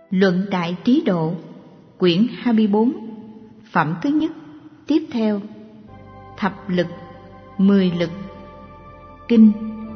Luận Đại Trí Độ, quyển 24, phẩm thứ nhất. Tiếp theo, thập lực, 10 lực. Kinh.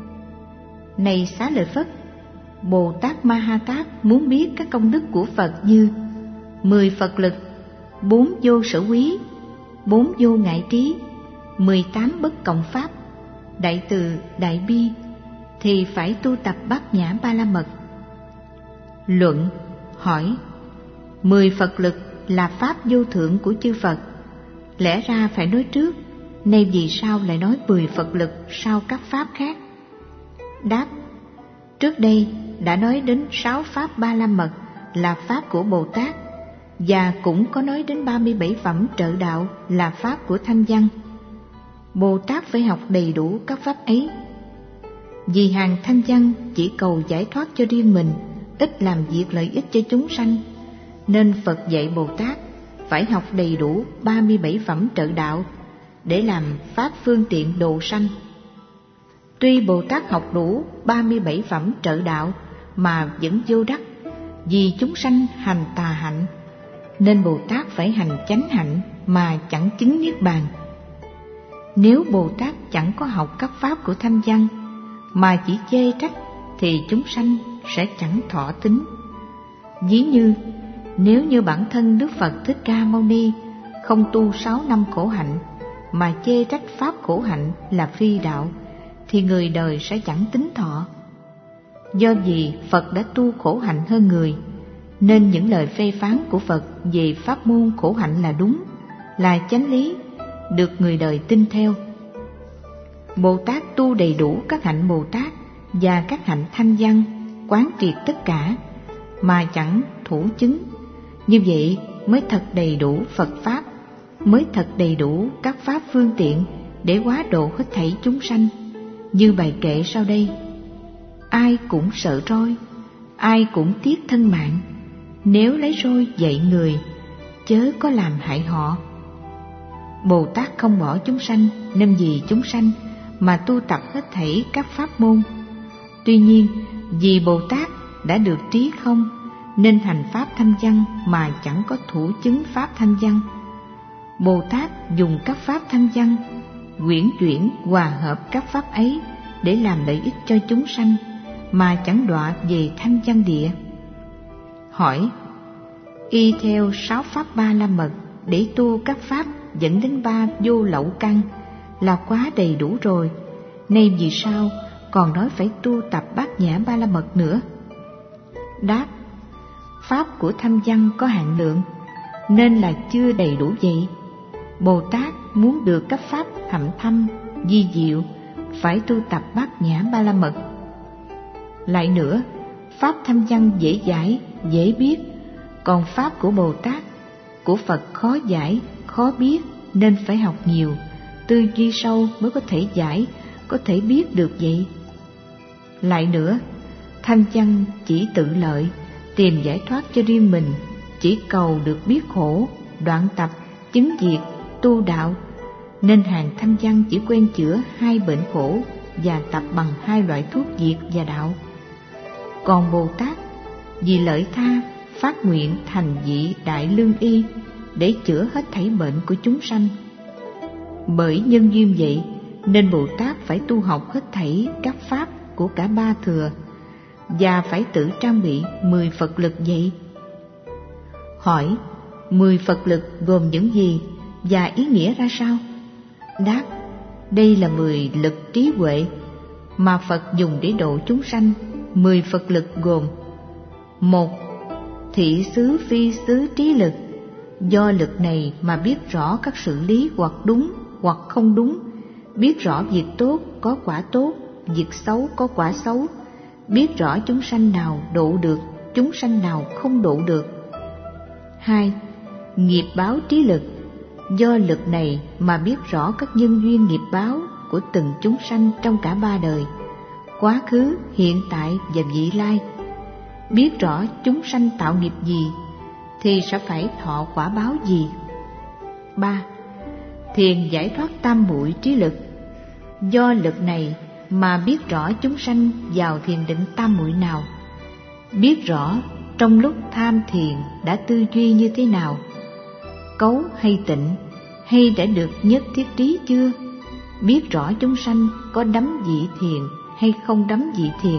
Này Xá Lợi Phất, Bồ Tát Ma Ha Tát muốn biết các công đức của Phật như 10 Phật lực, 4 vô sở quý, 4 vô ngại trí, 18 bất cộng pháp, đại từ, đại bi, thì phải tu tập Bát Nhã Ba La Mật. Luận. Hỏi: 10 Phật lực là pháp vô thượng của chư Phật, lẽ ra phải nói trước, nay vì sao lại nói 10 Phật lực sau các pháp khác? Đáp: trước đây đã nói đến 6 pháp Ba La Mật là pháp của Bồ Tát, và cũng có nói đến 37 phẩm trợ đạo là pháp của Thanh Văn. Bồ Tát phải học đầy đủ các pháp ấy. Vì hàng Thanh Văn chỉ cầu giải thoát cho riêng mình, ít làm việc lợi ích cho chúng sanh, nên Phật dạy Bồ Tát phải học đầy đủ 37 phẩm trợ đạo để làm pháp phương tiện độ sanh. Tuy Bồ Tát học đủ 37 phẩm trợ đạo mà vẫn vô đắc, vì chúng sanh hành tà hạnh, nên Bồ Tát phải hành chánh hạnh mà chẳng chứng niết bàn. Nếu Bồ Tát chẳng có học các pháp của Thanh Văn mà chỉ chê trách, thì chúng sanh sẽ chẳng thọ tính. Ví như nếu như bản thân Đức Phật Thích Ca Mâu Ni không tu 6 năm khổ hạnh mà chê trách pháp khổ hạnh là phi đạo, thì người đời sẽ chẳng tính thọ. Do vì Phật đã tu khổ hạnh hơn người, nên những lời phê phán của Phật về pháp môn khổ hạnh là đúng, là chánh lý, được người đời tin theo. Bồ Tát tu đầy đủ các hạnh Bồ Tát và các hạnh Thanh Văn, quán triệt tất cả mà chẳng thủ chứng. Như vậy mới thật đầy đủ Phật pháp, mới thật đầy đủ các pháp phương tiện để hóa độ hết thảy chúng sanh. Như bài kệ sau đây: ai cũng sợ roi, ai cũng tiếc thân mạng, nếu lấy roi dạy người, chớ có làm hại họ. Bồ Tát không bỏ chúng sanh, nên vì chúng sanh mà tu tập hết thảy các pháp môn. Tuy nhiên, vì Bồ Tát đã được trí không, nên hành pháp Thanh Văn mà chẳng có thủ chứng pháp Thanh Văn. Bồ Tát dùng các pháp Thanh Văn quyển chuyển hòa hợp các pháp ấy để làm lợi ích cho chúng sanh, mà chẳng đọa về Thanh Văn địa. Hỏi: y theo 6 pháp Ba La Mật để tu các pháp dẫn đến 3 vô lậu căn là quá đầy đủ rồi, nay vì sao còn nói phải tu tập Bát Nhã Ba La Mật nữa? Đáp: pháp của Thanh Văn có hạn lượng, nên là chưa đầy đủ vậy. Bồ Tát muốn được các pháp hạnh thâm, vi diệu, phải tu tập Bát Nhã Ba La Mật. Lại nữa, pháp Thanh Văn dễ giải, dễ biết, còn pháp của Bồ Tát, của Phật khó giải, khó biết, nên phải học nhiều, tư duy sâu mới có thể giải, có thể biết được vậy. Lại nữa, Thanh Văn chỉ tự lợi, tìm giải thoát cho riêng mình, chỉ cầu được biết khổ, đoạn tập, chứng diệt, tu đạo, nên hàng Thanh Văn chỉ quen chữa 2 bệnh khổ và tập bằng 2 loại thuốc diệt và đạo. Còn Bồ Tát vì lợi tha phát nguyện thành vị đại lương y để chữa hết thảy bệnh của chúng sanh. Bởi nhân duyên vậy nên Bồ Tát phải tu học hết thảy các pháp của cả 3 thừa, và phải tự trang bị 10 Phật lực vậy. Hỏi: 10 Phật lực gồm những gì và ý nghĩa ra sao? Đáp: đây là 10 lực trí huệ mà Phật dùng để độ chúng sanh. 10 Phật lực gồm: 1. Thị xứ phi xứ trí lực, do lực này mà biết rõ các sự lý hoặc đúng hoặc không đúng, biết rõ việc tốt có quả tốt, việc xấu có quả xấu, biết rõ chúng sanh nào độ được, chúng sanh nào không độ được. 2. Nghiệp báo trí lực, do lực này mà biết rõ các nhân duyên nghiệp báo của từng chúng sanh trong cả 3 đời, quá khứ, hiện tại và vị lai. Biết rõ chúng sanh tạo nghiệp gì thì sẽ phải thọ quả báo gì. 3. Thiền giải thoát tam muội trí lực, do lực này mà biết rõ chúng sanh vào thiền định tam muội nào, biết rõ trong lúc tham thiền đã tư duy như thế nào? Cấu hay tịnh, hay đã được nhất thiết trí chưa? Biết rõ chúng sanh có đắm vị thiền hay không đắm vị thiền?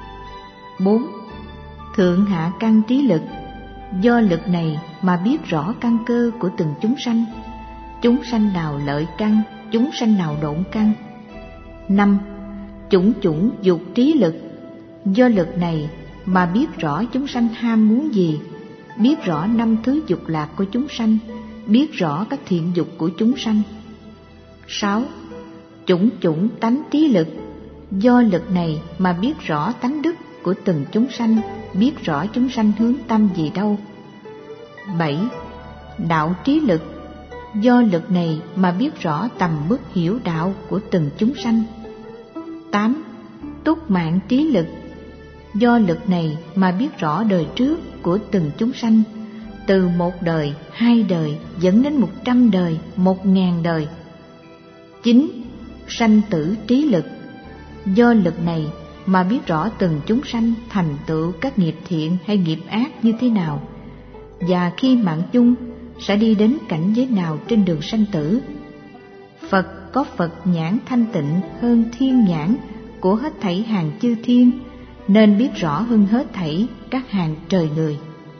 4. Thượng hạ căn trí lực. Do lực này mà biết rõ căn cơ của từng chúng sanh. Chúng sanh nào lợi căn, chúng sanh nào độn căn. 5. Chủng chủng dục trí lực. Do lực này mà biết rõ chúng sanh ham muốn gì, biết rõ 5 thứ dục lạc của chúng sanh, biết rõ các thiện dục của chúng sanh. 6. Chủng chủng tánh trí lực. Do lực này mà biết rõ tánh đức của từng chúng sanh, biết rõ chúng sanh hướng tâm về đâu. 7. Đạo trí lực. Do lực này mà biết rõ tầm mức hiểu đạo của từng chúng sanh. 8. Túc mạng trí lực. Do lực này mà biết rõ đời trước của từng chúng sanh, từ 1 đời, 2 đời dẫn đến 100 đời, 1000 đời. 9. Sanh tử trí lực. Do lực này mà biết rõ từng chúng sanh thành tựu các nghiệp thiện hay nghiệp ác như thế nào, và khi mạng chung sẽ đi đến cảnh giới nào trên đường sanh tử. Phật có Phật nhãn thanh tịnh hơn thiên nhãn của hết thảy hàng chư thiên, nên biết rõ hơn hết thảy các hàng trời người.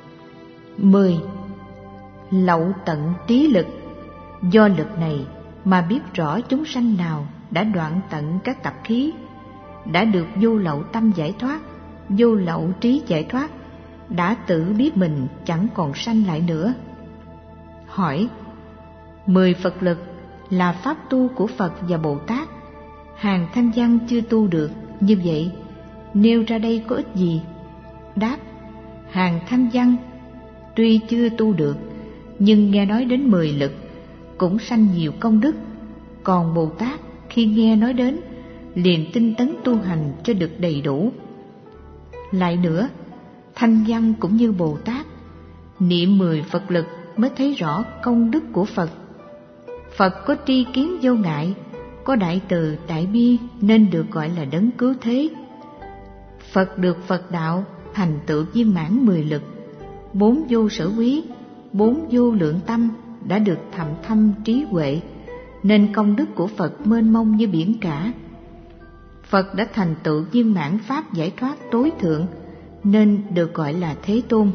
10. Lậu tận trí lực. Do lực này mà biết rõ chúng sanh nào đã đoạn tận các tập khí, đã được vô lậu tâm giải thoát, vô lậu trí giải thoát, đã tự biết mình chẳng còn sanh lại nữa. Hỏi: 10 Phật lực là pháp tu của Phật và Bồ Tát, hàng thanh văn chưa tu được, như vậy nêu ra đây có ích gì? Đáp: hàng thanh văn tuy chưa tu được, nhưng nghe nói đến 10 lực cũng sanh nhiều công đức, còn Bồ Tát khi nghe nói đến liền tinh tấn tu hành cho được đầy đủ. Lại nữa, thanh văn cũng như Bồ Tát, niệm 10 Phật lực mới thấy rõ công đức của Phật. Phật có tri kiến vô ngại, có đại từ đại bi nên được gọi là đấng cứu thế. Phật được Phật đạo thành tựu viên mãn 10 lực, 4 vô sở quý, 4 vô lượng tâm đã được thậm thâm trí huệ, nên công đức của Phật mênh mông như biển cả. Phật đã thành tựu viên mãn pháp giải thoát tối thượng, nên được gọi là Thế Tôn.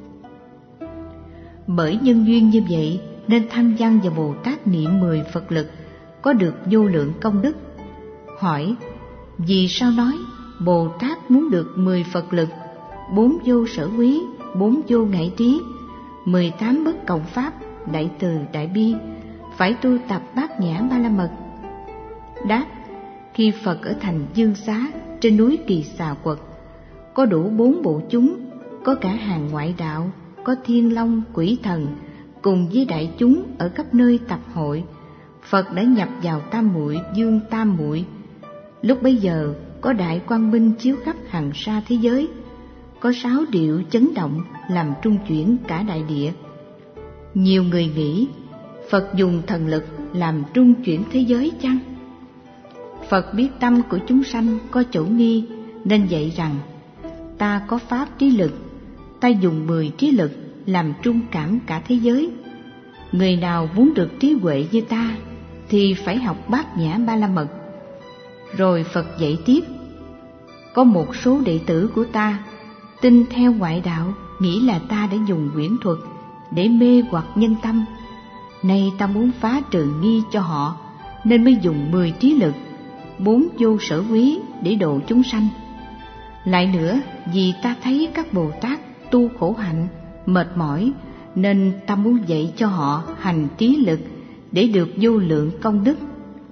Bởi nhân duyên như vậy nên Thanh Văn và Bồ Tát niệm 10 Phật lực có được vô lượng công đức. Hỏi: vì sao nói Bồ Tát muốn được 10 Phật lực, 4 vô sở quý, 4 vô ngại trí, 18 bất cộng pháp, đại từ đại bi, phải tu tập Bát Nhã Ba La Mật? Đáp: khi Phật ở thành Dương Xá trên núi Kỳ Xà Quật, có đủ 4 bộ chúng, có cả hàng ngoại đạo, có thiên long, quỷ thần, cùng với đại chúng ở khắp nơi tập hội. Phật đã nhập vào Tam Muội, Dương Tam Muội. Lúc bấy giờ có đại quang minh chiếu khắp hằng sa thế giới, có 6 điệu chấn động làm trung chuyển cả đại địa. Nhiều người nghĩ Phật dùng thần lực làm trung chuyển thế giới chăng? Phật biết tâm của chúng sanh có chỗ nghi, nên dạy rằng: ta có pháp trí lực, ta dùng 10 trí lực làm trung cảm cả thế giới. Người nào muốn được trí huệ như ta thì phải học Bát Nhã Ba La Mật. Rồi Phật dạy tiếp: có một số đệ tử của ta tin theo ngoại đạo, nghĩ là ta đã dùng huyễn thuật để mê hoặc nhân tâm. Nay ta muốn phá trừ nghi cho họ, nên mới dùng 10 trí lực, 4 vô sở quý để độ chúng sanh. Lại nữa, vì ta thấy các Bồ Tát tu khổ hạnh, mệt mỏi, nên ta muốn dạy cho họ hành trí lực để được vô lượng công đức.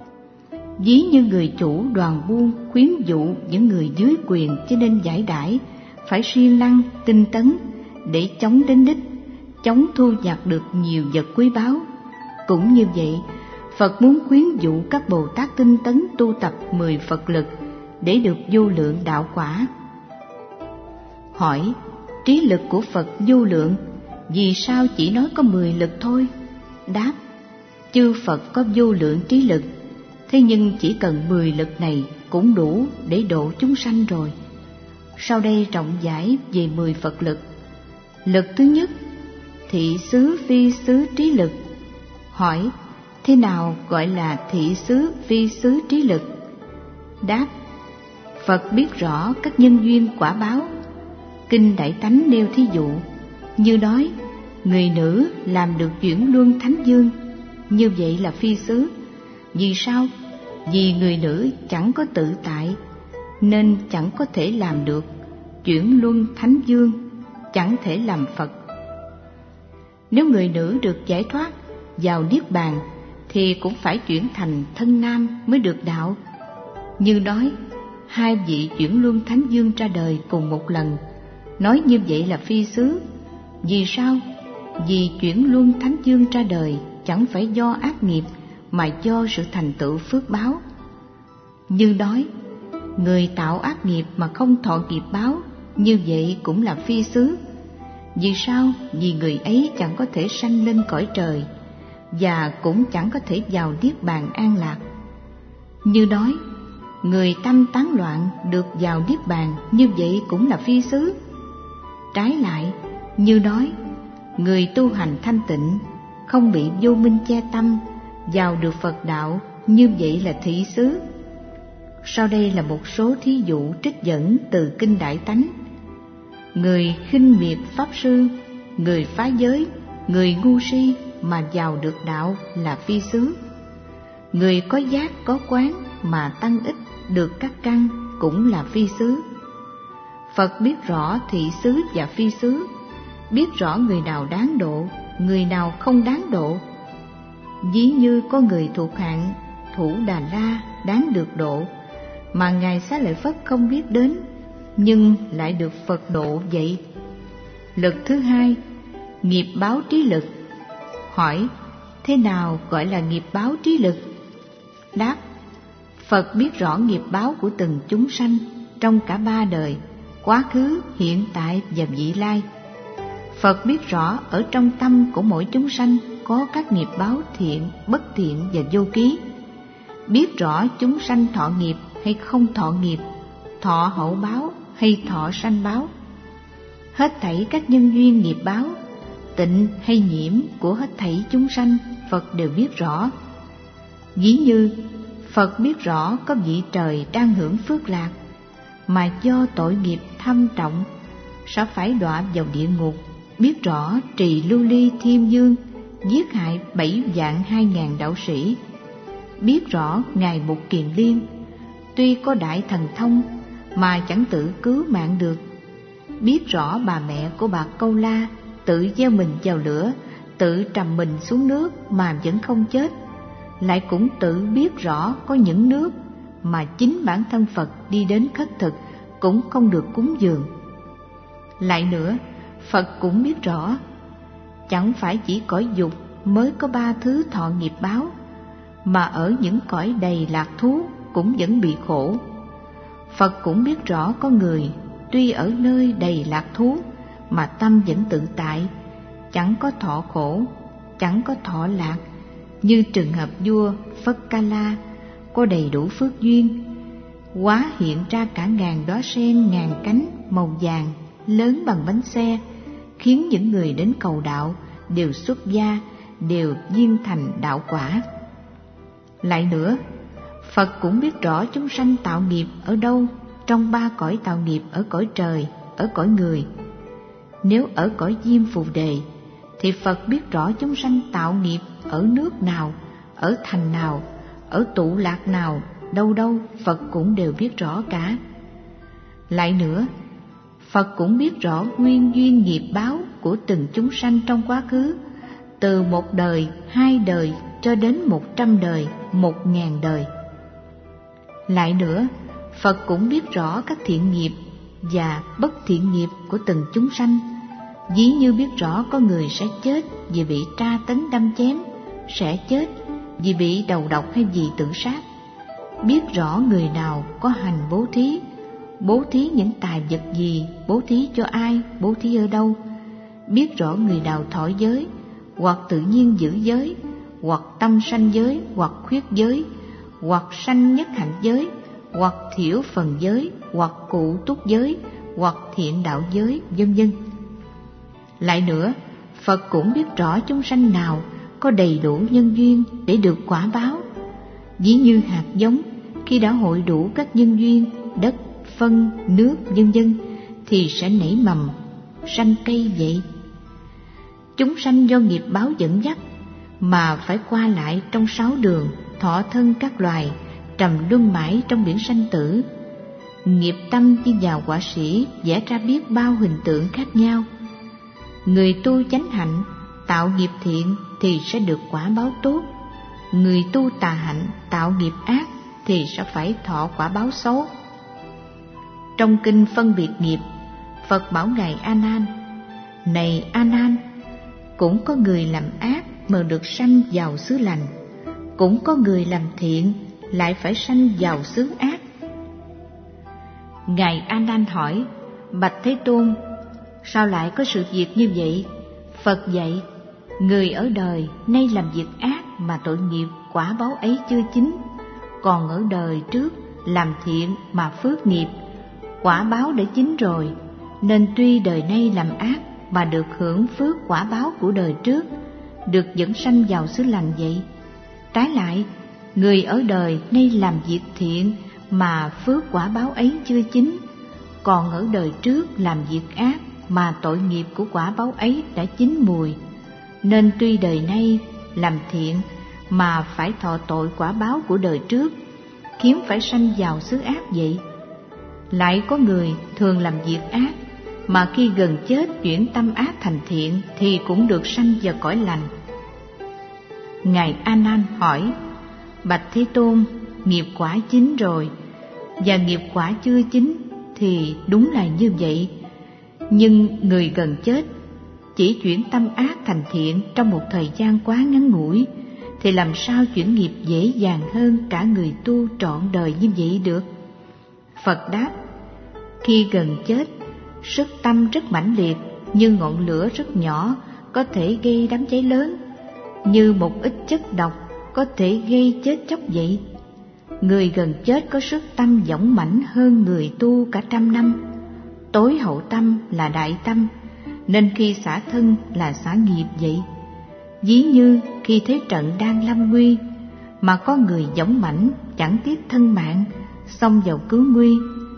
Ví như người chủ đoàn buôn khuyến dụ những người dưới quyền cho nên giải đãi, phải siêng năng tinh tấn để chống đến đích, chống thu nhặt được nhiều vật quý báu. Cũng như vậy, Phật muốn khuyến dụ các Bồ Tát tinh tấn tu tập 10 Phật lực để được vô lượng đạo quả. Hỏi: trí lực của Phật vô lượng, vì sao chỉ nói có 10 lực thôi? Đáp: chư Phật có vô lượng trí lực, thế nhưng chỉ cần 10 lực này cũng đủ để độ chúng sanh rồi. Sau đây rộng giải về 10 Phật lực. Lực thứ nhất, thị xứ phi xứ trí lực. Hỏi, thế nào gọi là thị xứ phi xứ trí lực? Đáp, Phật biết rõ các nhân duyên quả báo. Kinh Đại Tánh nêu thí dụ, như nói, người nữ làm được chuyển luân thánh dương, như vậy là phi xứ. Vì sao? Vì người nữ chẳng có tự tại, nên chẳng có thể làm được chuyển luân thánh dương, chẳng thể làm Phật. Nếu người nữ được giải thoát vào niết bàn, thì cũng phải chuyển thành thân nam mới được đạo. Như nói, hai vị chuyển luân thánh dương ra đời cùng một lần, nói như vậy là phi xứ. Vì sao? Vì chuyển luân thánh dương ra đời chẳng phải do ác nghiệp, mà do sự thành tựu phước báo. Như nói, người tạo ác nghiệp mà không thọ nghiệp báo, như vậy cũng là phi xứ. Vì sao? Vì người ấy chẳng có thể sanh lên cõi trời, và cũng chẳng có thể vào niết bàn an lạc. Như nói, người tâm tán loạn được vào niết bàn, như vậy cũng là phi xứ. Trái lại, như nói, người tu hành thanh tịnh, không bị vô minh che tâm, vào được Phật đạo, như vậy là thị xứ. Sau đây là một số thí dụ trích dẫn từ Kinh Đại Tánh. Người khinh miệt pháp sư, người phá giới, người ngu si mà vào được đạo là phi xứ. Người có giác có quán mà tăng ích được các căn cũng là phi xứ. Phật biết rõ thị xứ và phi xứ, biết rõ người nào đáng độ, người nào không đáng độ. Ví như có người thuộc hạng Thủ Đà La đáng được độ, mà Ngài Xá Lợi Phất không biết đến, nhưng lại được Phật độ vậy. Lực thứ hai, nghiệp báo trí lực. Hỏi, thế nào gọi là nghiệp báo trí lực? Đáp, Phật biết rõ nghiệp báo của từng chúng sanh trong cả ba đời, quá khứ, hiện tại và vị lai. Phật biết rõ ở trong tâm của mỗi chúng sanh có các nghiệp báo thiện, bất thiện và vô ký. Biết rõ chúng sanh thọ nghiệp hay không thọ nghiệp, thọ hậu báo hay thọ sanh báo. Hết thảy các nhân duyên nghiệp báo, tịnh hay nhiễm của hết thảy chúng sanh, Phật đều biết rõ. Ví như Phật biết rõ có vị trời đang hưởng phước lạc, mà do tội nghiệp thâm trọng sẽ phải đọa vào địa ngục. Biết rõ Trì Lưu Ly Thiên Dương giết hại 7.200.000 đạo sĩ. Biết rõ Ngài Mục Kiền Liên tuy có đại thần thông mà chẳng tự cứu mạng được. Biết rõ bà mẹ của bà Câu La tự gieo mình vào lửa, tự trầm mình xuống nước mà vẫn không chết. Lại cũng tự biết rõ có những nước mà chính bản thân Phật đi đến khất thực cũng không được cúng dường. Lại nữa, Phật cũng biết rõ chẳng phải chỉ cõi dục mới có ba thứ thọ nghiệp báo, mà ở những cõi đầy lạc thú cũng vẫn bị khổ. Phật cũng biết rõ có người tuy ở nơi đầy lạc thú mà tâm vẫn tự tại, chẳng có thọ khổ, chẳng có thọ lạc, như trường hợp vua Phất Ca La có đầy đủ phước duyên, hóa hiện ra cả ngàn đóa sen ngàn cánh màu vàng lớn bằng bánh xe, khiến những người đến cầu đạo đều xuất gia, đều viên thành đạo quả. Lại nữa, Phật cũng biết rõ chúng sanh tạo nghiệp ở đâu trong ba cõi tạo nghiệp, ở cõi trời, ở cõi người. Nếu ở cõi Diêm Phù Đề thì Phật biết rõ chúng sanh tạo nghiệp ở nước nào, ở thành nào, ở tụ lạc nào, đâu đâu Phật cũng đều biết rõ cả. Lại nữa, Phật cũng biết rõ nguyên duyên nghiệp báo của từng chúng sanh trong quá khứ, từ 1 đời, 2 đời cho đến 100 đời, 1000 đời. Lại nữa, Phật cũng biết rõ các thiện nghiệp và bất thiện nghiệp của từng chúng sanh. Ví như biết rõ có người sẽ chết vì bị tra tấn đâm chém, sẽ chết vì bị đầu độc hay vì tự sát. Biết rõ người nào có hành bố thí những tài vật gì, bố thí cho ai, bố thí ở đâu. Biết rõ người nào thọ giới, hoặc tự nhiên giữ giới, hoặc tâm sanh giới, hoặc khuyết giới, hoặc sanh nhất hạnh giới, hoặc thiểu phần giới, hoặc cụ túc giới, hoặc thiện đạo giới, vân vân. Lại nữa, Phật cũng biết rõ chúng sanh nào có đầy đủ nhân duyên để được quả báo. Ví như hạt giống, khi đã hội đủ các nhân duyên, đất, phân, nước, vân vân, thì sẽ nảy mầm, sanh cây vậy. Chúng sanh do nghiệp báo dẫn dắt mà phải qua lại trong 6 đường, thọ thân các loài, trầm luân mãi trong biển sanh tử. Nghiệp tâm như nhà họa sĩ vẽ ra biết bao hình tượng khác nhau. Người tu chánh hạnh, tạo nghiệp thiện thì sẽ được quả báo tốt. Người tu tà hạnh, tạo nghiệp ác thì sẽ phải thọ quả báo xấu. Trong kinh phân biệt nghiệp, Phật bảo Ngài A Nan: Này A Nan, cũng có người làm ác mà được sanh vào xứ lành, cũng có người làm thiện lại phải sanh vào xứ ác. Ngài A Nan hỏi: Bạch Thế Tôn, sao lại có sự việc như vậy? Phật dạy: Người ở đời nay làm việc ác mà tội nghiệp quả báo ấy chưa chín, còn ở đời trước làm thiện mà phước nghiệp quả báo đã chín rồi, nên tuy đời nay làm ác mà được hưởng phước quả báo của đời trước, được dẫn sanh vào xứ lành vậy. Trái lại, người ở đời nay làm việc thiện mà phước quả báo ấy chưa chín, còn ở đời trước làm việc ác mà tội nghiệp của quả báo ấy đã chín mùi, nên tuy đời nay làm thiện mà phải thọ tội quả báo của đời trước, khiến phải sanh vào xứ ác vậy. Lại có người thường làm việc ác mà khi gần chết chuyển tâm ác thành thiện thì cũng được sanh vào cõi lành. Ngài A Nan hỏi: Bạch Thế Tôn, nghiệp quả chín rồi và nghiệp quả chưa chín thì đúng là như vậy, nhưng người gần chết chỉ chuyển tâm ác thành thiện trong một thời gian quá ngắn ngủi, thì làm sao chuyển nghiệp dễ dàng hơn cả người tu trọn đời như vậy được? Phật đáp: Khi gần chết, sức tâm rất mãnh liệt, như ngọn lửa rất nhỏ có thể gây đám cháy lớn, như một ít chất độc có thể gây chết chóc vậy. Người gần chết có sức tâm dũng mãnh hơn người tu cả 100 năm. Tối hậu tâm là đại tâm, nên khi xả thân là xả nghiệp vậy. Ví như khi thế trận đang lâm nguy, mà có người dũng mãnh chẳng tiếc thân mạng xông vào cứu nguy,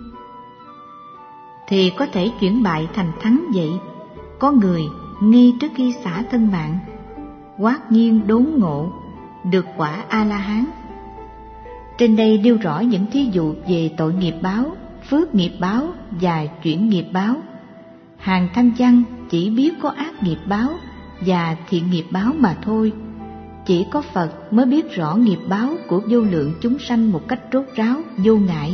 thì có thể chuyển bại thành thắng vậy. Có người ngay trước khi xả thân mạng, hoát nhiên đốn ngộ, được quả A-la-hán. Trên đây nêu rõ những thí dụ về tội nghiệp báo, phước nghiệp báo và chuyển nghiệp báo. Hàng thanh văn chỉ biết có ác nghiệp báo và thiện nghiệp báo mà thôi. Chỉ có Phật mới biết rõ nghiệp báo của vô lượng chúng sanh một cách rốt ráo, vô ngại.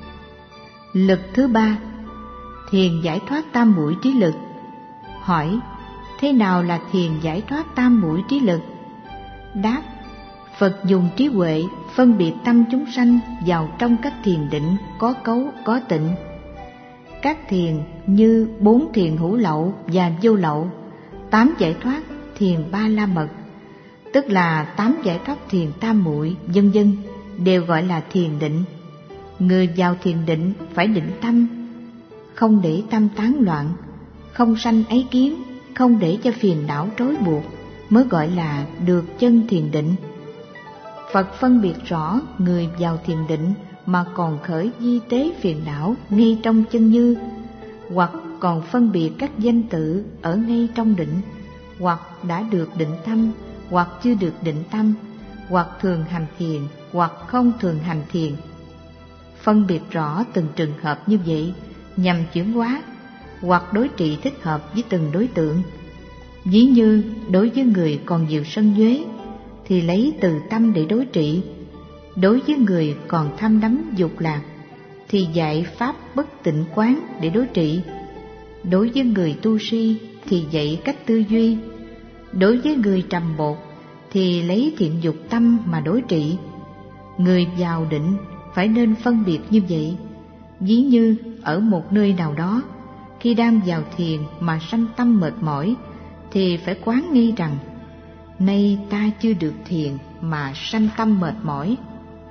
Lực thứ 3, thiền giải thoát tam muội trí lực. Hỏi: thế nào là thiền giải thoát tam muội trí lực? Đáp: Phật dùng trí huệ phân biệt tâm chúng sanh vào trong các thiền định có cấu có tịnh. Các thiền như 4 thiền hữu lậu và vô lậu, 8 giải thoát thiền ba la mật, tức là 8 giải thoát thiền tam muội, vân vân, đều gọi là thiền định. Người vào thiền định phải định tâm, không để tâm tán loạn, không sanh ái kiến, không để cho phiền não trói buộc, mới gọi là được chân thiền định. Phật phân biệt rõ người vào thiền định mà còn khởi vi tế phiền não ngay trong chân như, hoặc còn phân biệt các danh tự ở ngay trong định, hoặc đã được định tâm, hoặc chưa được định tâm, hoặc thường hành thiền, hoặc không thường hành thiền. Phân biệt rõ từng trường hợp như vậy nhằm chuyển hóa hoặc đối trị thích hợp với từng đối tượng. Ví như đối với người còn nhiều sân nhuế thì lấy từ tâm để đối trị, đối với người còn tham đắm dục lạc thì dạy pháp bất tịnh quán để đối trị, đối với người tu si thì dạy cách tư duy, đối với người trầm bột thì lấy thiện dục tâm mà đối trị. Người vào định phải nên phân biệt như vậy. Ví như ở một nơi nào đó, khi đang vào thiền mà sanh tâm mệt mỏi thì phải quán ngay rằng: nay ta chưa được thiền mà sanh tâm mệt mỏi.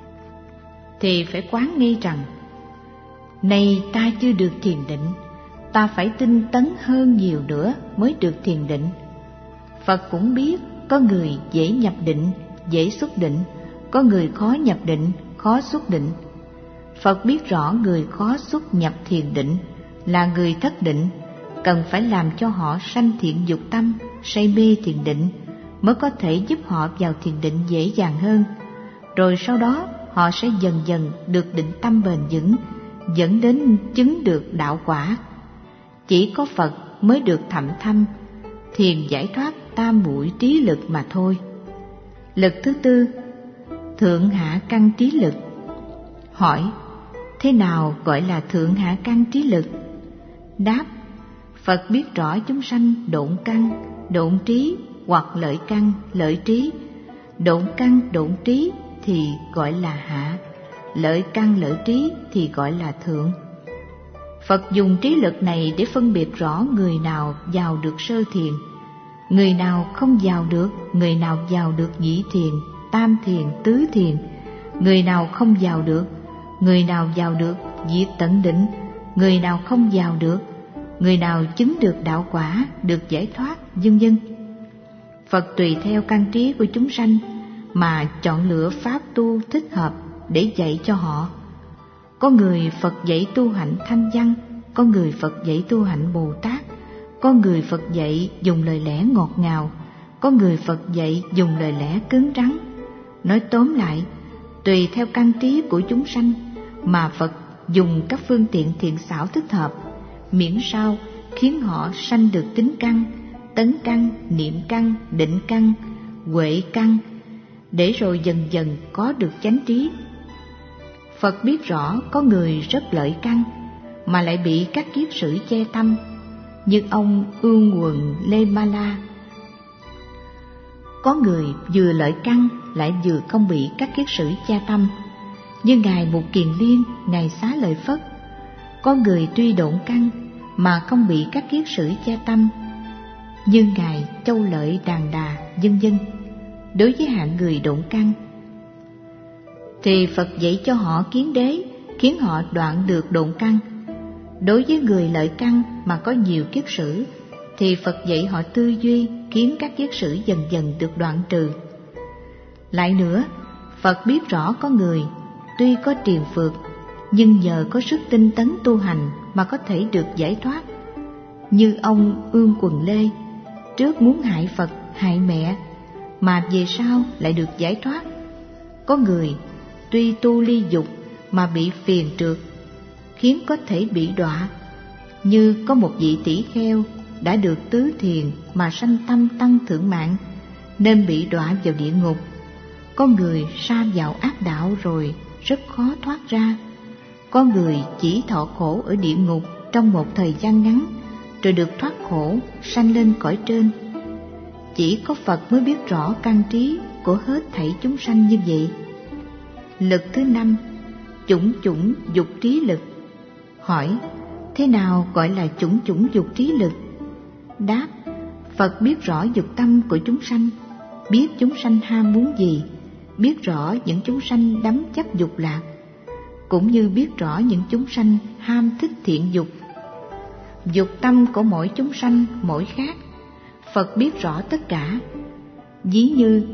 Thì phải quán ngay rằng: nay ta chưa được thiền định ta phải tinh tấn hơn nhiều nữa mới được thiền định. Phật cũng biết có người dễ nhập định, dễ xuất định, có người khó nhập định, khó xuất định. Phật biết rõ người khó xuất nhập thiền định là người thất định, cần phải làm cho họ sanh thiện dục tâm, say mê thiền định mới có thể giúp họ vào thiền định dễ dàng hơn. Rồi sau đó họ sẽ dần dần được định tâm bền vững, dẫn đến chứng được đạo quả. Chỉ có Phật mới được thậm thâm thiền giải thoát tam muội trí lực mà thôi. Lực thứ tư, thượng hạ căn trí lực. Hỏi: thế nào gọi là thượng hạ căn trí lực? Đáp: Phật biết rõ chúng sanh độn căn, độn trí hoặc lợi căn, lợi trí. Độn căn, độn trí thì gọi là hạ, lợi căn, lợi trí thì gọi là thượng. Phật dùng trí lực này để phân biệt rõ người nào vào được sơ thiền, người nào không vào được, người nào vào được nhị thiền, tam thiền, tứ thiền, người nào không vào được, người nào vào được diệt tận định, người nào không vào được, người nào chứng được đạo quả, được giải thoát, vân vân. Phật tùy theo căn trí của chúng sanh mà chọn lựa pháp tu thích hợp để dạy cho họ. Có người Phật dạy tu hạnh thanh văn, có người Phật dạy tu hạnh Bồ Tát, có người Phật dạy dùng lời lẽ ngọt ngào, có người Phật dạy dùng lời lẽ cứng rắn. Nói tóm lại, tùy theo căn trí của chúng sanh mà Phật dùng các phương tiện thiện xảo thích hợp, miễn sao khiến họ sanh được tính căn, tấn căn, niệm căn, định căn, huệ căn, để rồi dần dần có được chánh trí. Phật biết rõ có người rất lợi căn mà lại bị các kiết sử che tâm, như ông Ương Quần Lê Ma La. Có người vừa lợi căn lại vừa không bị các kiết sử che tâm, như ngài Mục Kiền Liên, ngài Xá Lợi Phất. Có người tuy độn căn mà không bị các kiết sử che tâm, như ngài Châu Lợi Đàn Đà, vân vân. Đối với hạng người độn căn thì Phật dạy cho họ kiến đế, khiến họ đoạn được độn căn. Đối với người lợi căn mà có nhiều kiết sử thì Phật dạy họ tư duy, khiến các kiết sử dần dần được đoạn trừ. Lại nữa, Phật biết rõ có người tuy có triền phược nhưng nhờ có sức tinh tấn tu hành mà có thể được giải thoát, như ông Ương Quần Lê, trước muốn hại Phật, hại mẹ mà về sau lại được giải thoát. Có người tuy tu ly dục mà bị phiền trượt, khiến có thể bị đọa, như có một vị tỷ kheo đã được tứ thiền mà sanh tâm tăng thượng mạng nên bị đọa vào địa ngục. Có người sa vào ác đạo rồi rất khó thoát ra. Có người chỉ thọ khổ ở địa ngục trong một thời gian ngắn rồi được thoát khổ, sanh lên cõi trên. Chỉ có Phật mới biết rõ căn trí của hết thảy chúng sanh như vậy. Lực thứ năm, chủng chủng dục trí lực. Hỏi: thế nào gọi là chủng chủng dục trí lực? Đáp: Phật biết rõ dục tâm của chúng sanh, biết chúng sanh ham muốn gì, biết rõ những chúng sanh đắm chấp dục lạc, cũng như biết rõ những chúng sanh ham thích thiện dục. Dục tâm của mỗi chúng sanh mỗi khác, Phật biết rõ tất cả. Ví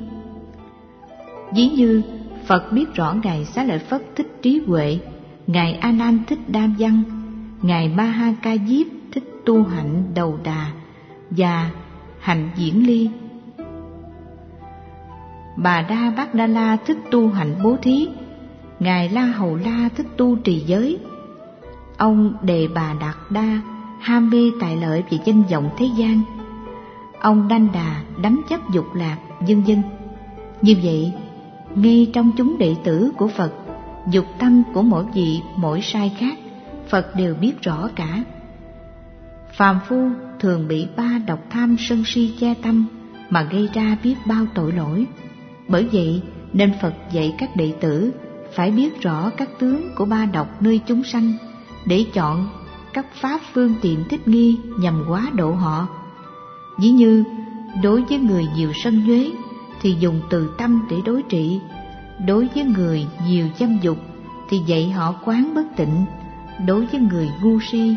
như Phật biết rõ ngài Xá Lợi Phất thích trí huệ, ngài A Nan thích đa văn, ngài Ma Ha Ca Diếp thích tu hạnh đầu đà và hạnh diễn ly, Bà Đa Bát Đa La thích tu hạnh bố thí, ngài La Hầu La thích tu trì giới, ông Đề Bà Đạt Đa ham mê tài lợi và danh vọng thế gian, ông Đanh Đà đắm chấp dục lạc, vân vân. Như vậy, ngay trong chúng đệ tử của Phật, dục tâm của mỗi vị mỗi sai khác, Phật đều biết rõ cả. Phàm phu thường bị ba độc tham sân si che tâm mà gây ra biết bao tội lỗi. Bởi vậy nên Phật dạy các đệ tử phải biết rõ các tướng của ba độc nơi chúng sanh để chọn các pháp phương tiện thích nghi nhằm hóa độ họ. Ví như đối với người nhiều sân nhuế thì dùng từ tâm để đối trị, đối với người nhiều dâm dục thì dạy họ quán bất tịnh, đối với người ngu si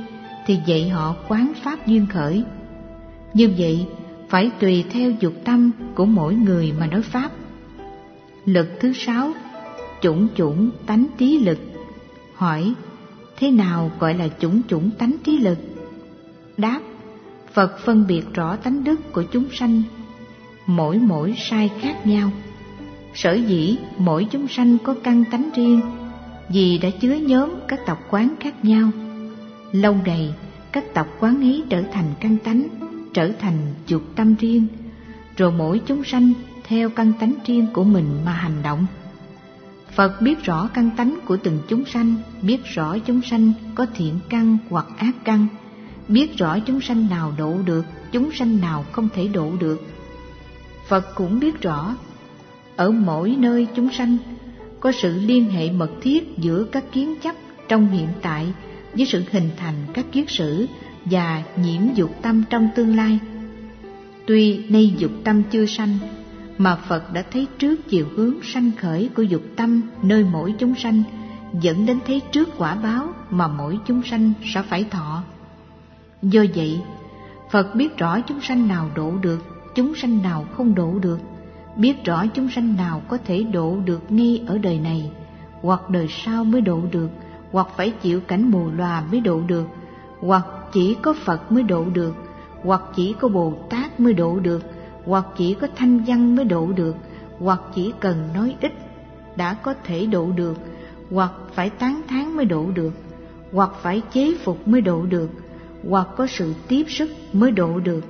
thì dạy họ quán pháp duyên khởi. Như vậy phải tùy theo dục tâm của mỗi người mà nói pháp. Lực thứ 6, chủng chủng tánh trí lực. Hỏi: thế nào gọi là chủng chủng tánh trí lực? Đáp: Phật phân biệt rõ tánh đức của chúng sanh, mỗi sai khác nhau. Sở dĩ mỗi chúng sanh có căn tánh riêng, vì đã chứa nhóm các tập quán khác nhau. Lâu ngày, các tập quán ấy trở thành căn tánh, trở thành dục tâm riêng, rồi mỗi chúng sanh theo căn tánh riêng của mình mà hành động. Phật biết rõ căn tánh của từng chúng sanh, biết rõ chúng sanh có thiện căn hoặc ác căn, biết rõ chúng sanh nào độ được, chúng sanh nào không thể độ được. Phật cũng biết rõ ở mỗi nơi chúng sanh có sự liên hệ mật thiết giữa các kiến chấp trong hiện tại với sự hình thành các kiết sử và nhiễm dục tâm trong tương lai. Tuy nay dục tâm chưa sanh, mà Phật đã thấy trước chiều hướng sanh khởi của dục tâm nơi mỗi chúng sanh, dẫn đến thấy trước quả báo mà mỗi chúng sanh sẽ phải thọ. Do vậy, Phật biết rõ chúng sanh nào độ được, chúng sanh nào không độ được, biết rõ chúng sanh nào có thể độ được ngay ở đời này, hoặc đời sau mới độ được, hoặc phải chịu cảnh mù lòa mới độ được, hoặc chỉ có Phật mới độ được, hoặc chỉ có Bồ Tát mới độ được, hoặc chỉ có thanh văn mới độ được, hoặc chỉ cần nói ít đã có thể độ được, hoặc phải tán thán mới độ được, hoặc phải chế phục mới độ được, hoặc có sự tiếp sức mới độ được,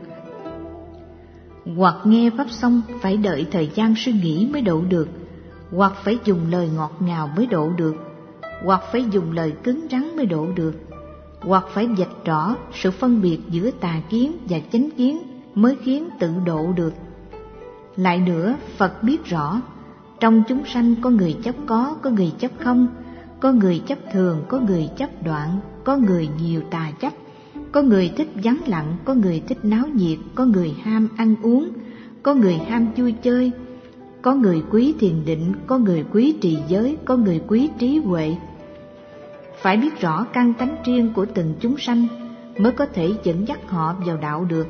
hoặc nghe pháp xong phải đợi thời gian suy nghĩ mới độ được, hoặc phải dùng lời ngọt ngào mới độ được, hoặc phải dùng lời cứng rắn mới độ được, hoặc phải vạch rõ sự phân biệt giữa tà kiến và chánh kiến mới khiến tự độ được. Lại nữa, Phật biết rõ trong chúng sanh có người chấp có người chấp không, có người chấp thường, có người chấp đoạn, có người nhiều tà chấp, có người thích vắng lặng, có người thích náo nhiệt, có người ham ăn uống, có người ham vui chơi, có người quý thiền định, có người quý trì giới, có người quý trí huệ. Phải biết rõ căn tánh riêng của từng chúng sanh mới có thể dẫn dắt họ vào đạo được.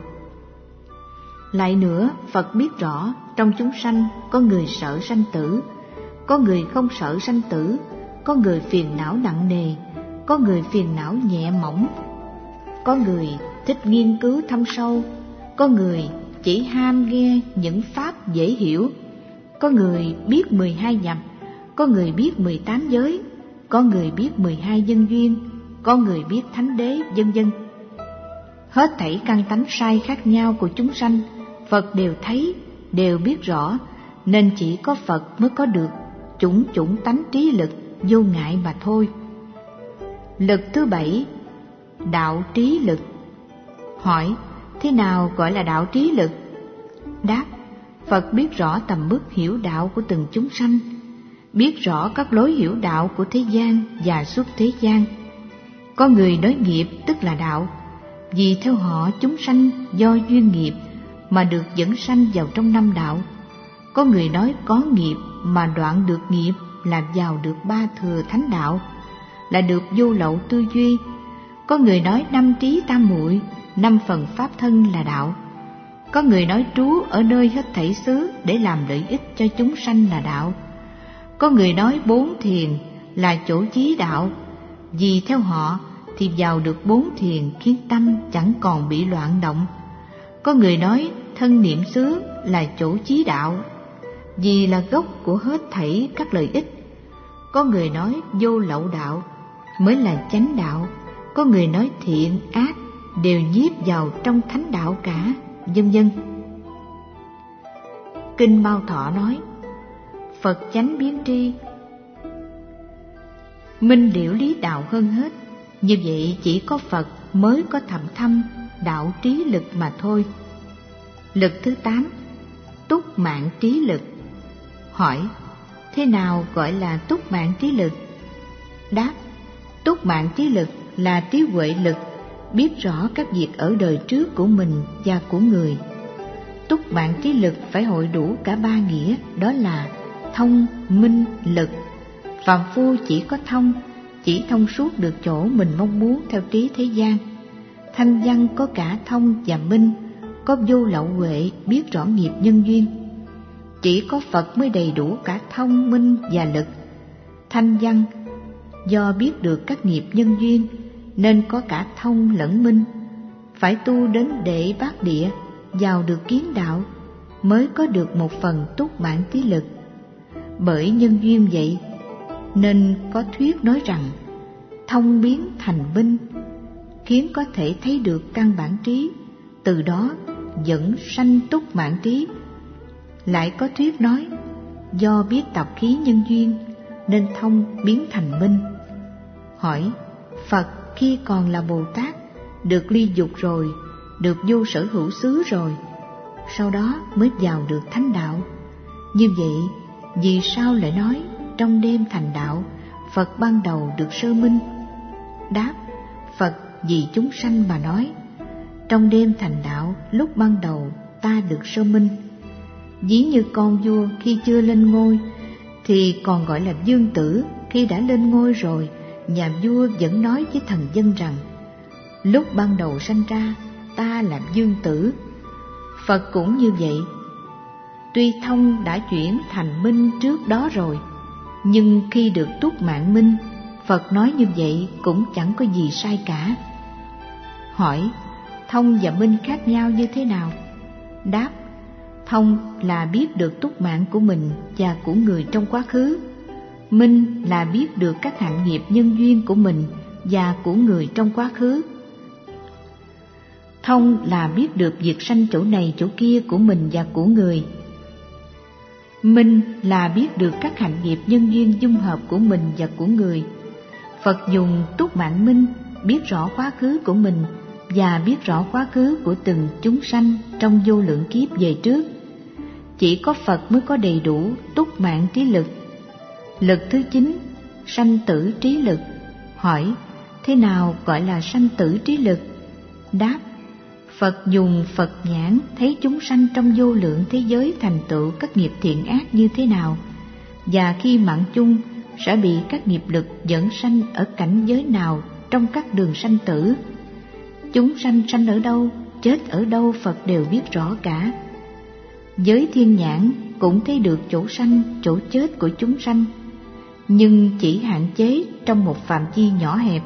Lại nữa, Phật biết rõ trong chúng sanh có người sợ sanh tử, có người không sợ sanh tử, có người phiền não nặng nề, có người phiền não nhẹ mỏng, có người thích nghiên cứu thâm sâu, có người chỉ ham nghe những pháp dễ hiểu, có người biết 12 nhập, có người biết 18 giới, có người biết 12 nhân duyên, có người biết thánh đế, vân vân. Hết thảy căn tánh sai khác nhau của chúng sanh, Phật đều thấy, đều biết rõ, nên chỉ có Phật mới có được chủng chủng tánh trí lực vô ngại mà thôi. Lực thứ 7, đạo trí lực. Hỏi: thế nào gọi là đạo trí lực? Đáp: Phật biết rõ tầm mức hiểu đạo của từng chúng sanh, biết rõ các lối hiểu đạo của thế gian và xuất thế gian. Có người nói nghiệp tức là đạo, vì theo họ chúng sanh do duyên nghiệp mà được dẫn sanh vào trong năm đạo. Có người nói có nghiệp mà đoạn được nghiệp là vào được ba thừa thánh đạo, là được vô lậu tư duy. Có người nói 5 trí tam muội, 5 phần pháp thân là đạo. Có người nói trú ở nơi hết thảy xứ để làm lợi ích cho chúng sanh là đạo. Có người nói 4 thiền là chỗ chí đạo, vì theo họ thì vào được 4 thiền khiến tâm chẳng còn bị loạn động. Có người nói thân niệm xứ là chỗ chí đạo, vì là gốc của hết thảy các lợi ích. Có người nói vô lậu đạo mới là chánh đạo. Có người nói thiện ác đều nhiếp vào trong thánh đạo cả, vân vân. Kinh Mao Thọ nói: Phật chánh biến tri, minh liễu lý đạo hơn hết. Như vậy chỉ có Phật mới có thầm thâm đạo trí lực mà thôi. Lực thứ 8, túc mạng trí lực. Hỏi: thế nào gọi là túc mạng trí lực? Đáp: túc mạng trí lực là trí huệ lực, biết rõ các việc ở đời trước của mình và của người. Túc mạng trí lực phải hội đủ cả 3 nghĩa, đó là thông, minh, lực. Phàm phu chỉ có thông, chỉ thông suốt được chỗ mình mong muốn theo trí thế gian. Thanh văn có cả thông và minh, có vô lậu huệ biết rõ nghiệp nhân duyên. Chỉ có Phật mới đầy đủ cả thông, minh và lực. Thanh văn do biết được các nghiệp nhân duyên nên có cả thông lẫn minh. Phải tu đến đệ bát địa, vào được kiến đạo, mới có được một phần túc mạng trí lực. Bởi nhân duyên vậy nên có thuyết nói rằng thông biến thành minh, khiến có thể thấy được căn bản trí, từ đó dẫn sanh túc mạng trí. Lại có thuyết nói do biết tập khí nhân duyên nên thông biến thành minh. Hỏi, Phật khi còn là Bồ Tát, được ly dục rồi, được vô sở hữu xứ rồi, sau đó mới vào được thánh đạo. Như vậy, vì sao lại nói trong đêm thành đạo, Phật ban đầu được sơ minh? Đáp, Phật vì chúng sanh mà nói. Trong đêm thành đạo, lúc ban đầu ta được sơ minh. Ví như con vua khi chưa lên ngôi thì còn gọi là vương tử, khi đã lên ngôi rồi, nhà vua vẫn nói với thần dân rằng lúc ban đầu sanh ra ta là vương tử. Phật cũng như vậy, tuy thông đã chuyển thành minh trước đó rồi, nhưng khi được túc mạng minh, Phật nói như vậy cũng chẳng có gì sai cả. Hỏi, thông và minh khác nhau như thế nào? Đáp, thông là biết được túc mạng của mình và của người trong quá khứ. Minh là biết được các hạnh nghiệp nhân duyên của mình và của người trong quá khứ. Thông là biết được việc sanh chỗ này chỗ kia của mình và của người. Minh là biết được các hạnh nghiệp nhân duyên dung hợp của mình và của người. Phật dùng túc mạng minh biết rõ quá khứ của mình và biết rõ quá khứ của từng chúng sanh trong vô lượng kiếp về trước. Chỉ có Phật mới có đầy đủ túc mạng trí lực. Lực thứ 9, sanh tử trí lực. Hỏi, thế nào gọi là sanh tử trí lực? Đáp, Phật dùng Phật nhãn thấy chúng sanh trong vô lượng thế giới thành tựu các nghiệp thiện ác như thế nào, và khi mạng chung sẽ bị các nghiệp lực dẫn sanh ở cảnh giới nào trong các đường sanh tử. Chúng sanh sanh ở đâu, chết ở đâu Phật đều biết rõ cả. Với thiên nhãn cũng thấy được chỗ sanh, chỗ chết của chúng sanh, nhưng chỉ hạn chế trong một phạm vi nhỏ hẹp.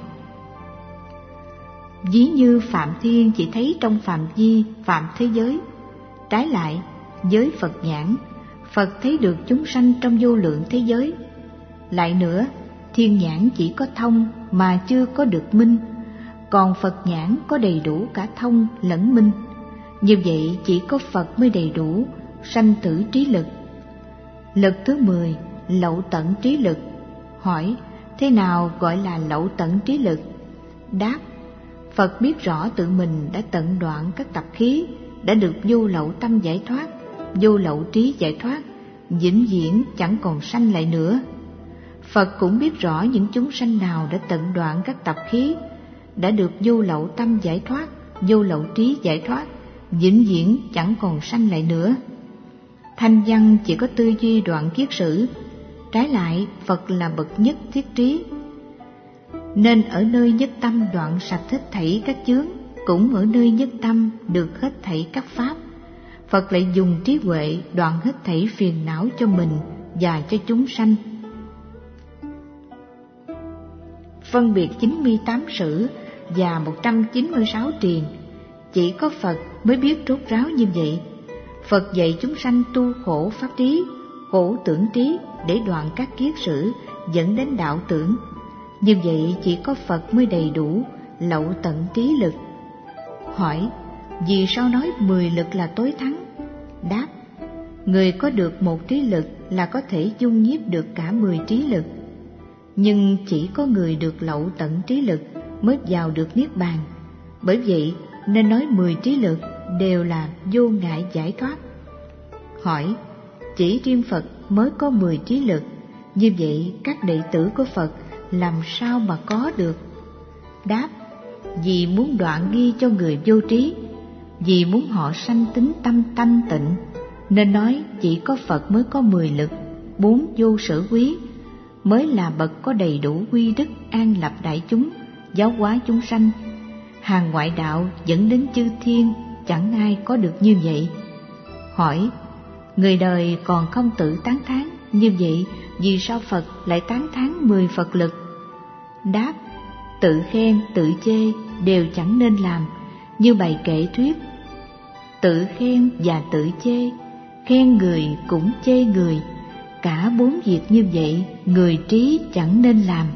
Ví như Phạm Thiên chỉ thấy trong phạm vi phạm thế giới. Trái lại, với Phật nhãn, Phật thấy được chúng sanh trong vô lượng thế giới. Lại nữa, thiên nhãn chỉ có thông mà chưa có được minh, còn Phật nhãn có đầy đủ cả thông lẫn minh. Như vậy chỉ có Phật mới đầy đủ sanh tử trí lực. Lực thứ 10, lậu tận trí lực. Hỏi, thế nào gọi là lậu tận trí lực? Đáp, Phật biết rõ tự mình đã tận đoạn các tập khí, đã được vô lậu tâm giải thoát, vô lậu trí giải thoát, vĩnh viễn chẳng còn sanh lại nữa. Phật cũng biết rõ những chúng sanh nào đã tận đoạn các tập khí, đã được vô lậu tâm giải thoát, vô lậu trí giải thoát, vĩnh viễn chẳng còn sanh lại nữa. Thanh văn chỉ có tư duy đoạn kiết sử, trái lại Phật là bậc nhất thiết trí. Nên ở nơi nhất tâm đoạn sạch hết thảy các chướng, cũng ở nơi nhất tâm được hết thảy các pháp. Phật lại dùng trí huệ đoạn hết thảy phiền não cho mình và cho chúng sanh. Phân biệt 98 sử và 196 triền, chỉ có Phật mới biết rốt ráo như vậy. Phật dạy chúng sanh tu khổ pháp trí, khổ tưởng trí để đoạn các kiết sử dẫn đến đạo tưởng. Như vậy chỉ có Phật mới đầy đủ lậu tận trí lực. Hỏi, vì sao nói 10 lực là tối thắng? Đáp, người có được một trí lực là có thể dung nhiếp được cả 10 trí lực. Nhưng chỉ có người được lậu tận trí lực mới vào được Niết Bàn. Bởi vậy nên nói 10 trí lực đều là vô ngại giải thoát. Hỏi, chỉ riêng Phật mới có 10 trí lực, như vậy các đệ tử của Phật làm sao mà có được? Đáp, vì muốn đoạn nghi cho người vô trí, vì muốn họ sanh tính tâm thanh tịnh, nên nói chỉ có Phật mới có 10 lực, 4 vô sở quý, mới là bậc có đầy đủ quy đức an lập đại chúng, giáo hóa chúng sanh. hàng ngoại đạo dẫn đến chư thiên, chẳng ai có được như vậy. Hỏi, người đời còn không tự tán thán, như vậy vì sao Phật lại tán thán 10 Phật lực? Đáp, tự khen, tự chê đều chẳng nên làm, như bài kệ thuyết. Tự khen và tự chê, khen người cũng chê người, cả 4 việc như vậy người trí chẳng nên làm.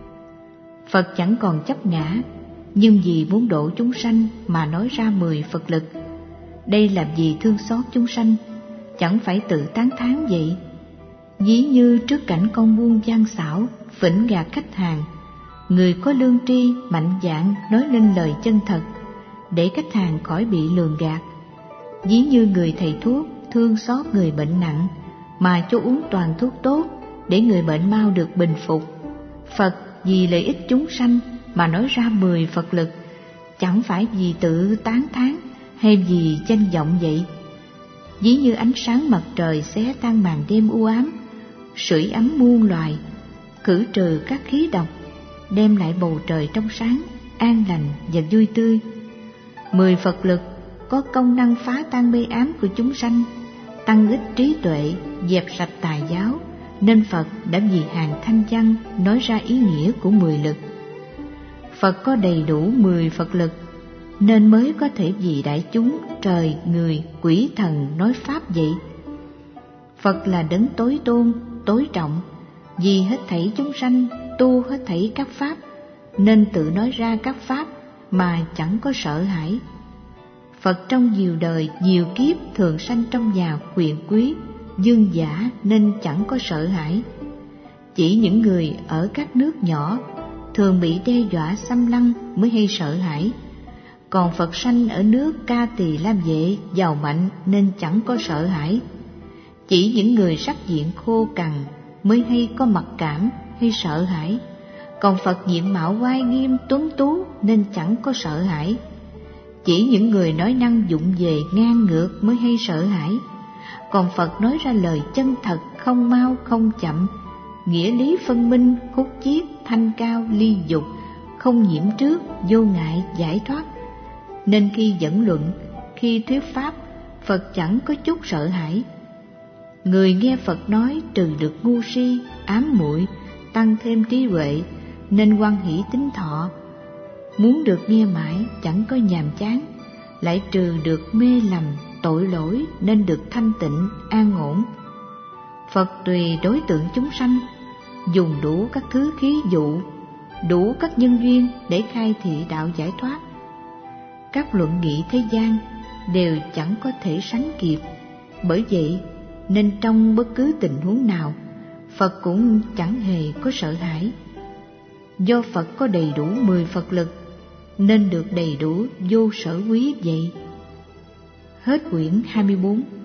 Phật chẳng còn chấp ngã, nhưng vì muốn độ chúng sanh mà nói ra 10 Phật lực. Đây là vì thương xót chúng sanh, chẳng phải tự tán thán vậy. Ví như trước cảnh con buôn gian xảo, phỉnh gạt khách hàng, người có lương tri, mạnh dạn nói lên lời chân thật, để khách hàng khỏi bị lường gạt. Ví như người thầy thuốc thương xót người bệnh nặng, mà cho uống toàn thuốc tốt, để người bệnh mau được bình phục. Phật vì lợi ích chúng sanh mà nói ra 10 Phật lực, chẳng phải vì tự tán thán hay vì danh vọng vậy. Ví như ánh sáng mặt trời xé tan màn đêm u ám, sưởi ấm muôn loài, khử trừ các khí độc, đem lại bầu trời trong sáng, an lành và vui tươi. 10 Phật lực có công năng phá tan mê ám của chúng sanh, tăng ích trí tuệ, dẹp sạch tà giáo, nên Phật đã vì hàng thanh văn nói ra ý nghĩa của 10 lực. Phật có đầy đủ 10 Phật lực, nên mới có thể vì đại chúng, trời, người, quỷ thần nói Pháp vậy. Phật là đấng tối tôn, tối trọng, vì hết thảy chúng sanh tu hết thảy các Pháp, nên tự nói ra các Pháp mà chẳng có sợ hãi. Phật trong nhiều đời, nhiều kiếp thường sanh trong nhà quyền quý, dương giả nên chẳng có sợ hãi. Chỉ những người ở các nước nhỏ thường bị đe dọa xâm lăng mới hay sợ hãi. Còn Phật sanh ở nước Ca Tỳ Lam Vệ giàu mạnh nên chẳng có sợ hãi. Chỉ những người sắc diện khô cằn mới hay có mặc cảm hay sợ hãi. Còn Phật diện mạo oai nghiêm tuấn tú nên chẳng có sợ hãi. Chỉ những người nói năng vụng về ngang ngược mới hay sợ hãi. Còn Phật nói ra lời chân thật, không mau không chậm, nghĩa lý phân minh, khúc chiết, thanh cao, ly dục, không nhiễm trước, vô ngại, giải thoát. Nên khi dẫn luận, khi thuyết pháp, Phật chẳng có chút sợ hãi. Người nghe Phật nói trừ được ngu si, ám muội, tăng thêm trí huệ, nên hoan hỷ tín thọ. Muốn được nghe mãi, chẳng có nhàm chán, lại trừ được mê lầm, tội lỗi, nên được thanh tịnh, an ổn. Phật tùy đối tượng chúng sanh, dùng đủ các thứ khí dụ, đủ các nhân duyên để khai thị đạo giải thoát. Các luận nghị thế gian đều chẳng có thể sánh kịp. Bởi vậy nên trong bất cứ tình huống nào, Phật cũng chẳng hề có sợ hãi. Do Phật có đầy đủ 10 Phật lực, nên được đầy đủ vô sở quý vậy. Hết quyển 24.